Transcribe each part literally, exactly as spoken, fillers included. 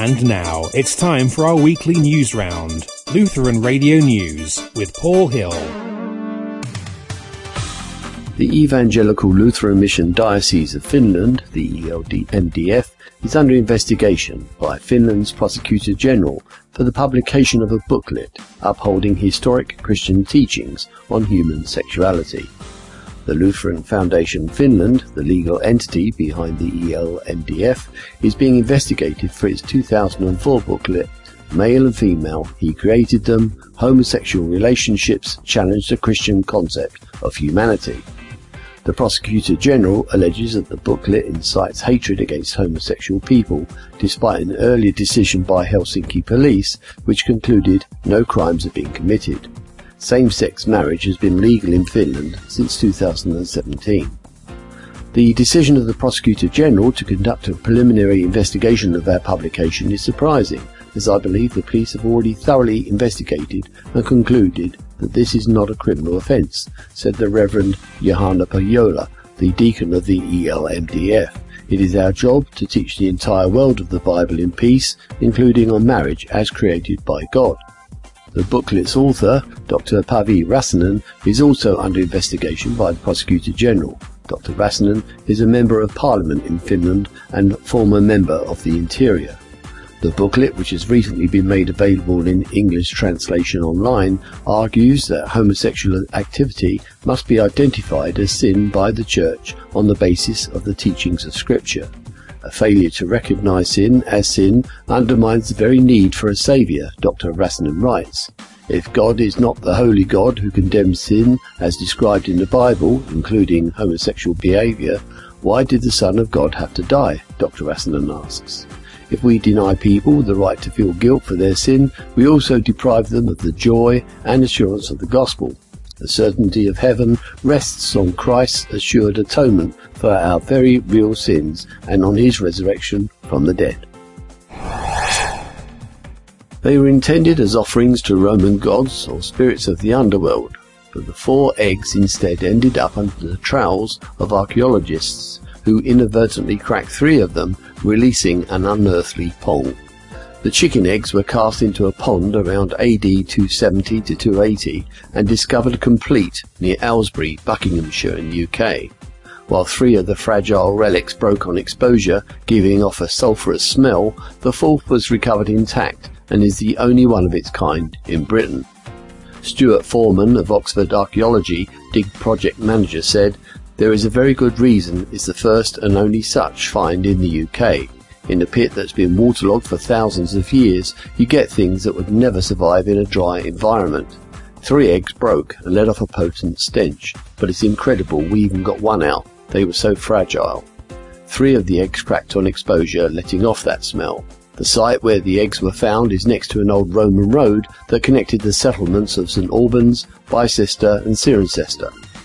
And now it's time for our weekly news round, Lutheran Radio News with Paul Hill. The Evangelical Lutheran Mission Diocese of Finland, the E L D M D F, is under investigation by Finland's Prosecutor General for the publication of a booklet upholding historic Christian teachings on human sexuality. The Lutheran Foundation Finland, the legal entity behind the E L M D F, is being investigated for its two thousand four booklet, Male and Female, He Created Them, Homosexual Relationships Challenge the Christian Concept of Humanity. The Prosecutor General alleges that the booklet incites hatred against homosexual people, despite an earlier decision by Helsinki police which concluded no crimes have been committed. Same-sex marriage has been legal in Finland since two thousand seventeen. The decision of the Prosecutor General to conduct a preliminary investigation of our publication is surprising, as I believe the police have already thoroughly investigated and concluded that this is not a criminal offence, said the Reverend Johanna Pajola, the deacon of the E L M D F. It is our job to teach the entire world of the Bible in peace, including on marriage as created by God. The booklet's author, Doctor Pavi Räsänen, is also under investigation by the Prosecutor General. Doctor Räsänen is a Member of Parliament in Finland and former Member of the Interior. The booklet, which has recently been made available in English translation online, argues that homosexual activity must be identified as sin by the Church on the basis of the teachings of Scripture. A failure to recognise sin as sin undermines the very need for a saviour, Doctor Räsänen writes. If God is not the holy God who condemns sin as described in the Bible, including homosexual behaviour, why did the Son of God have to die? Doctor Räsänen asks. If we deny people the right to feel guilt for their sin, we also deprive them of the joy and assurance of the gospel. The certainty of heaven rests on Christ's assured atonement for our very real sins and on his resurrection from the dead. They were intended as offerings to Roman gods or spirits of the underworld, but the four eggs instead ended up under the trowels of archaeologists who inadvertently cracked three of them, releasing an unearthly pong. The chicken eggs were cast into a pond around A D two seventy to two eighty and discovered complete near Aylesbury, Buckinghamshire in the U K. While three of the fragile relics broke on exposure, giving off a sulphurous smell, the fourth was recovered intact and is the only one of its kind in Britain. Stuart Foreman of Oxford Archaeology, Dig Project Manager, said, "There is a very good reason it's the first and only such find in the U K. In a pit that's been waterlogged for thousands of years, you get things that would never survive in a dry environment. Three eggs broke and let off a potent stench, but it's incredible we even got one out. They were so fragile. Three of the eggs cracked on exposure, letting off that smell. The site where the eggs were found is next to an old Roman road that connected the settlements of St Albans, Bicester and Cirencester.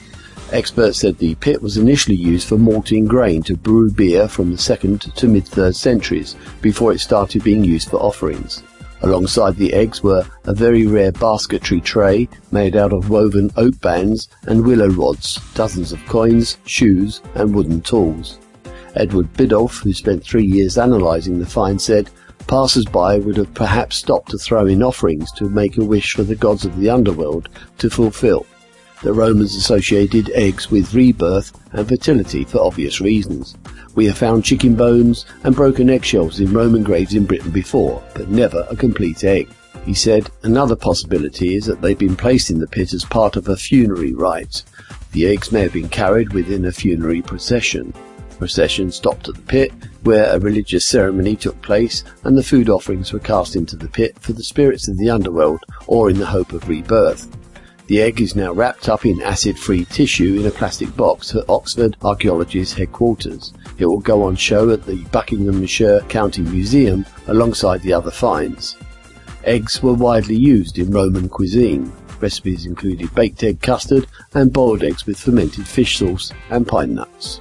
Experts said the pit was initially used for malting grain to brew beer from the second to mid-third centuries, before it started being used for offerings. Alongside the eggs were a very rare basketry tray made out of woven oak bands and willow rods, dozens of coins, shoes and wooden tools. Edward Biddulph, who spent three years analysing the find, said, "Passers-by would have perhaps stopped to throw in offerings to make a wish for the gods of the underworld to fulfil. The Romans associated eggs with rebirth and fertility for obvious reasons. We have found chicken bones and broken eggshells in Roman graves in Britain before, but never a complete egg." He said, "Another possibility is that they've been placed in the pit as part of a funerary rite. The eggs may have been carried within a funerary procession. The procession stopped at the pit, where a religious ceremony took place, and the food offerings were cast into the pit for the spirits of the underworld or in the hope of rebirth. The egg is now wrapped up in acid-free tissue in a plastic box at Oxford Archaeology's headquarters. It will go on show at the Buckinghamshire County Museum alongside the other finds. Eggs were widely used in Roman cuisine. Recipes included baked egg custard and boiled eggs with fermented fish sauce and pine nuts.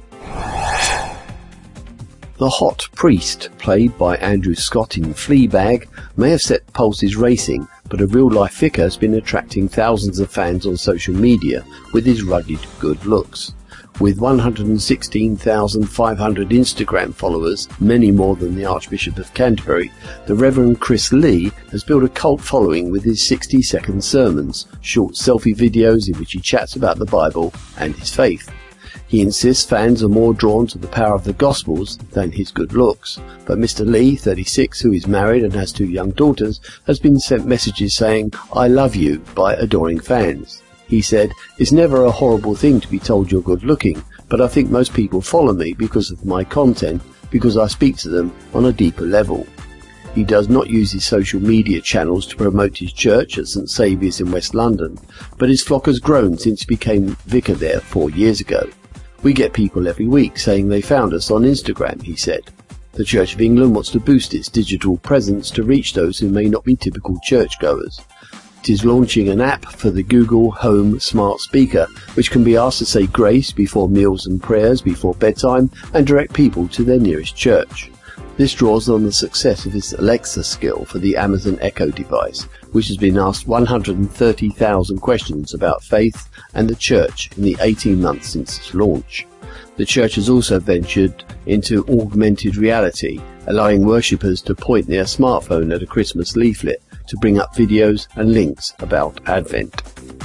The Hot Priest, played by Andrew Scott in Fleabag, may have set pulses racing, but a real-life vicar has been attracting thousands of fans on social media with his rugged good looks. With one hundred sixteen thousand five hundred Instagram followers, many more than the Archbishop of Canterbury, the Reverend Chris Lee has built a cult following with his sixty second sermons, short selfie videos in which he chats about the Bible and his faith. He insists fans are more drawn to the power of the Gospels than his good looks, but Mister Lee, thirty-six, who is married and has two young daughters, has been sent messages saying, "I love you," by adoring fans. He said, "It's never a horrible thing to be told you're good looking, but I think most people follow me because of my content, because I speak to them on a deeper level." He does not use his social media channels to promote his church at St Saviour's in West London, but his flock has grown since he became vicar there four years ago. "We get people every week saying they found us on Instagram," he said. The Church of England wants to boost its digital presence to reach those who may not be typical churchgoers. It is launching an app for the Google Home smart speaker, which can be asked to say grace before meals and prayers before bedtime and direct people to their nearest church. This draws on the success of its Alexa skill for the Amazon Echo device, which has been asked one hundred thirty thousand questions about faith and the church in the eighteen months since its launch. The church has also ventured into augmented reality, allowing worshippers to point their smartphone at a Christmas leaflet to bring up videos and links about Advent.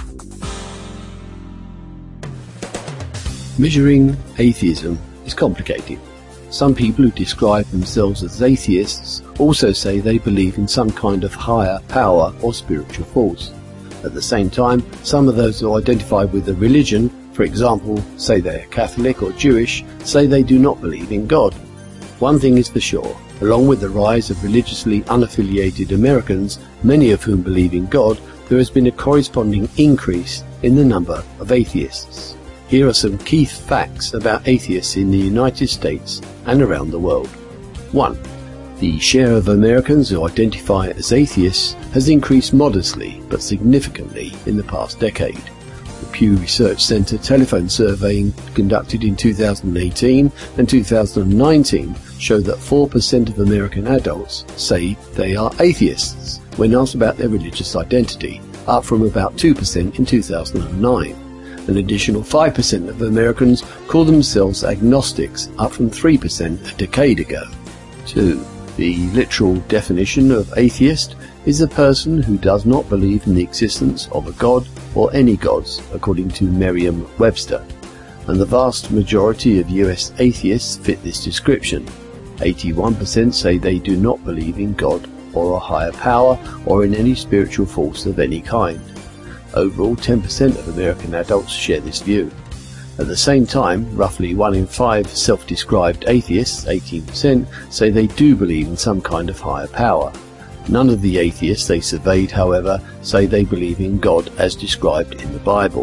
Measuring atheism is complicated. Some people who describe themselves as atheists also say they believe in some kind of higher power or spiritual force. At the same time, some of those who identify with a religion, for example, say they are Catholic or Jewish, say they do not believe in God. One thing is for sure, along with the rise of religiously unaffiliated Americans, many of whom believe in God, there has been a corresponding increase in the number of atheists. Here are some key facts about atheists in the United States and around the world. one. The share of Americans who identify as atheists has increased modestly but significantly in the past decade. The Pew Research Center telephone surveying conducted in two thousand eighteen and two thousand nineteen show that four percent of American adults say they are atheists when asked about their religious identity, up from about two percent in two thousand nine. An additional five percent of Americans call themselves agnostics, up from three percent a decade ago. two. The literal definition of atheist is a person who does not believe in the existence of a god or any gods, according to Merriam-Webster, and the vast majority of U S atheists fit this description. eighty-one percent say they do not believe in God or a higher power or in any spiritual force of any kind. Overall, ten percent of American adults share this view. At the same time, roughly one in five self-described atheists, eighteen percent, say they do believe in some kind of higher power. None of the atheists they surveyed, however, say they believe in God as described in the Bible.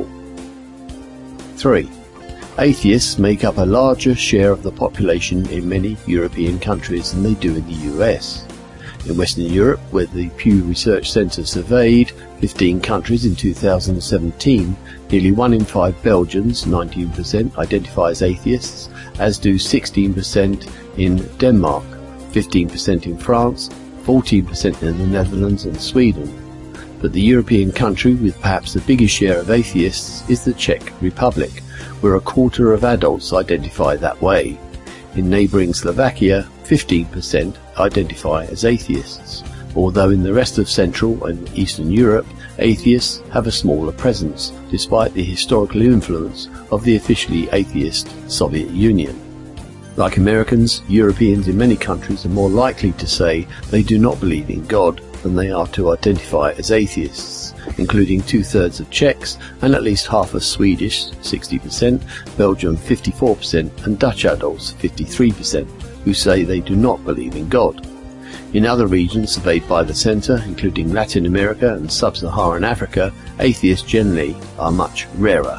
three. Atheists make up a larger share of the population in many European countries than they do in the U S. In Western Europe, where the Pew Research Center surveyed fifteen countries in two thousand seventeen, nearly one in five Belgians, nineteen percent, identify as atheists, as do sixteen percent in Denmark, fifteen percent in France, fourteen percent in the Netherlands and Sweden. But the European country with perhaps the biggest share of atheists is the Czech Republic, where a quarter of adults identify that way. In neighbouring Slovakia, fifteen percent identify as atheists, although in the rest of Central and Eastern Europe, atheists have a smaller presence, despite the historical influence of the officially atheist Soviet Union. Like Americans, Europeans in many countries are more likely to say they do not believe in God than they are to identify as atheists, including two-thirds of Czechs and at least half of Swedish, sixty percent, Belgium fifty-four percent, and Dutch adults, fifty-three percent, who say they do not believe in God. In other regions surveyed by the Centre, including Latin America and Sub-Saharan Africa, atheists generally are much rarer.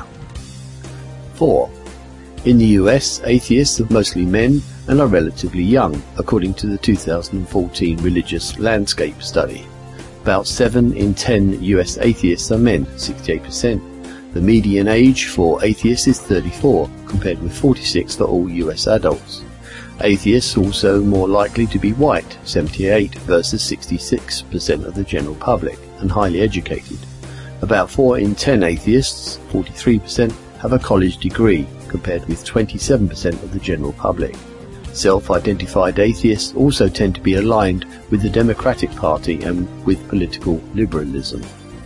four. In the U S, atheists are mostly men and are relatively young, according to the two thousand fourteen Religious Landscape Study. About seven in ten U S atheists are men, sixty-eight percent. The median age for atheists is thirty-four, compared with forty-six for all U S adults. Atheists also more likely to be white, seventy-eight versus sixty-six percent of the general public, and highly educated. About four in ten atheists, forty-three percent, have a college degree, compared with twenty-seven percent of the general public. Self-identified atheists also tend to be aligned with the Democratic Party and with political liberalism.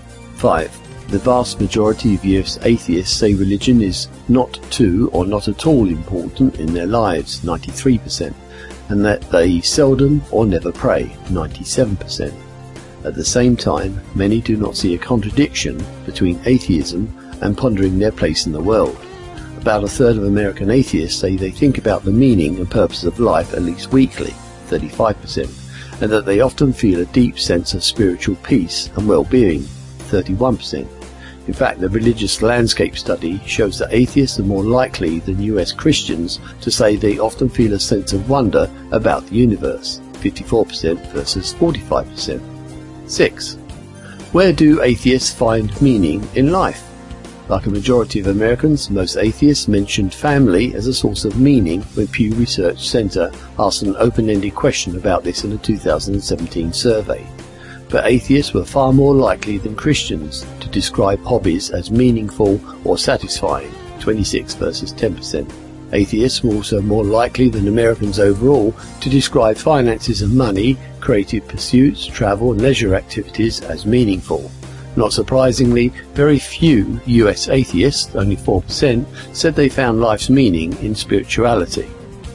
five. The vast majority of U S atheists say religion is not too or not at all important in their lives, ninety-three percent, and that they seldom or never pray, ninety-seven percent. At the same time, many do not see a contradiction between atheism and pondering their place in the world. About a third of American atheists say they think about the meaning and purpose of life at least weekly, thirty-five percent, and that they often feel a deep sense of spiritual peace and well-being, thirty-one percent. In fact, the religious landscape study shows that atheists are more likely than U S Christians to say they often feel a sense of wonder about the universe, fifty-four percent versus forty-five percent. six. Where do atheists find meaning in life? Like a majority of Americans, most atheists mentioned family as a source of meaning when Pew Research Center asked an open-ended question about this in a two thousand seventeen survey. But atheists were far more likely than Christians to describe hobbies as meaningful or satisfying, twenty-six versus ten percent. Atheists were also more likely than Americans overall to describe finances and money, creative pursuits, travel and leisure activities as meaningful. Not surprisingly, very few U S atheists, only four percent, said they found life's meaning in spirituality.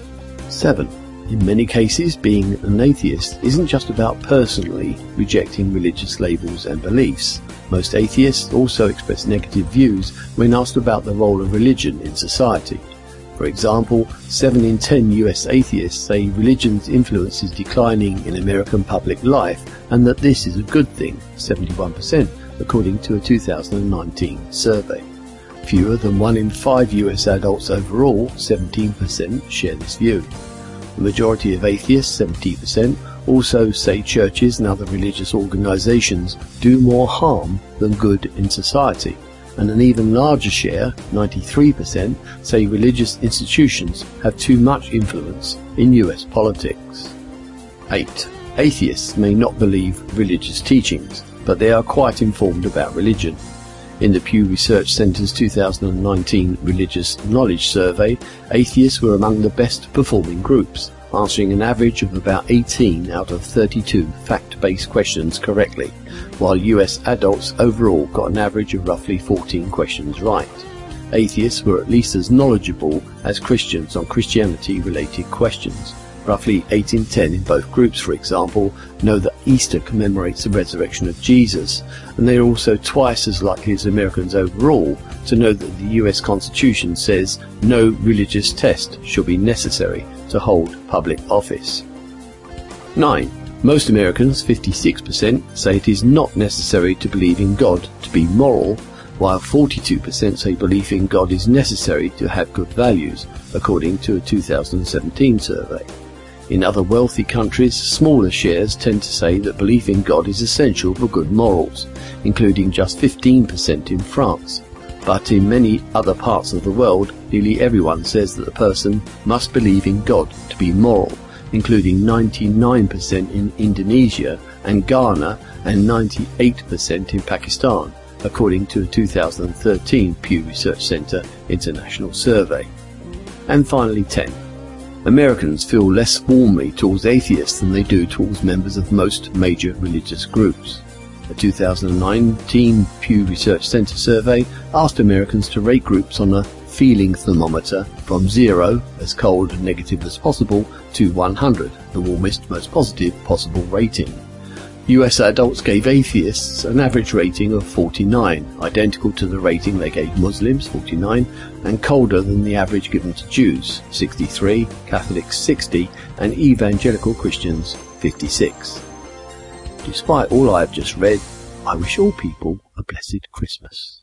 seven. In many cases, being an atheist isn't just about personally rejecting religious labels and beliefs. Most atheists also express negative views when asked about the role of religion in society. For example, seven in ten U S atheists say religion's influence is declining in American public life and that this is a good thing, seventy-one percent, according to a two thousand nineteen survey. Fewer than one in five U S adults overall, seventeen percent, share this view. The majority of atheists, seventy percent, also say churches and other religious organizations do more harm than good in society, and an even larger share, ninety-three percent, say religious institutions have too much influence in U S politics. eight. Atheists may not believe religious teachings, but they are quite informed about religion. In the Pew Research Center's two thousand nineteen Religious Knowledge Survey, atheists were among the best performing groups, answering an average of about eighteen out of thirty-two fact-based questions correctly, while U S adults overall got an average of roughly fourteen questions right. Atheists were at least as knowledgeable as Christians on Christianity-related questions. Roughly eight in ten in both groups, for example, know that Easter commemorates the resurrection of Jesus, and they are also twice as likely as Americans overall to know that the U S Constitution says no religious test shall be necessary to hold public office. nine. Most Americans, fifty-six percent, say it is not necessary to believe in God to be moral, while forty-two percent say belief in God is necessary to have good values, according to a two thousand seventeen survey. In other wealthy countries, smaller shares tend to say that belief in God is essential for good morals, including just fifteen percent in France. But in many other parts of the world, nearly everyone says that a person must believe in God to be moral, including ninety-nine percent in Indonesia and Ghana and ninety-eight percent in Pakistan, according to a two thousand thirteen Pew Research Center International Survey. And finally, ten. Americans feel less warmly towards atheists than they do towards members of most major religious groups. A two thousand nineteen Pew Research Center survey asked Americans to rate groups on a feeling thermometer from zero, as cold and negative as possible, to one hundred, the warmest, most positive possible rating. U S adults gave atheists an average rating of forty-nine, identical to the rating they gave Muslims, forty-nine, and colder than the average given to Jews, sixty-three, Catholics, sixty, and evangelical Christians, fifty-six. Despite all I have just read, I wish all people a blessed Christmas.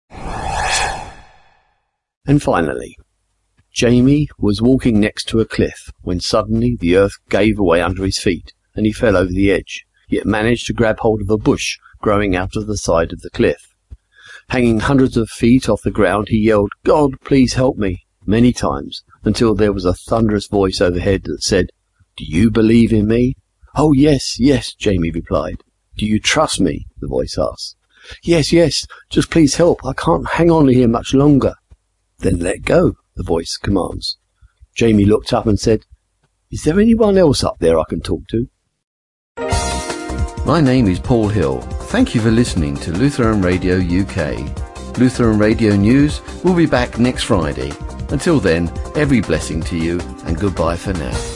And finally, Jamie was walking next to a cliff when suddenly the earth gave away under his feet and he fell over the edge, yet managed to grab hold of a bush growing out of the side of the cliff. Hanging hundreds of feet off the ground, he yelled, "God, please help me," many times, until there was a thunderous voice overhead that said, "Do you believe in me?" "Oh, yes, yes," Jamie replied. "Do you trust me?" the voice asked. "Yes, yes, just please help. I can't hang on here much longer." "Then let go," the voice commands. Jamie looked up and said, "Is there anyone else up there I can talk to?" My name is Paul Hill. Thank you for listening to Lutheran Radio U K. Lutheran Radio News will be back next Friday. Until then, every blessing to you and goodbye for now.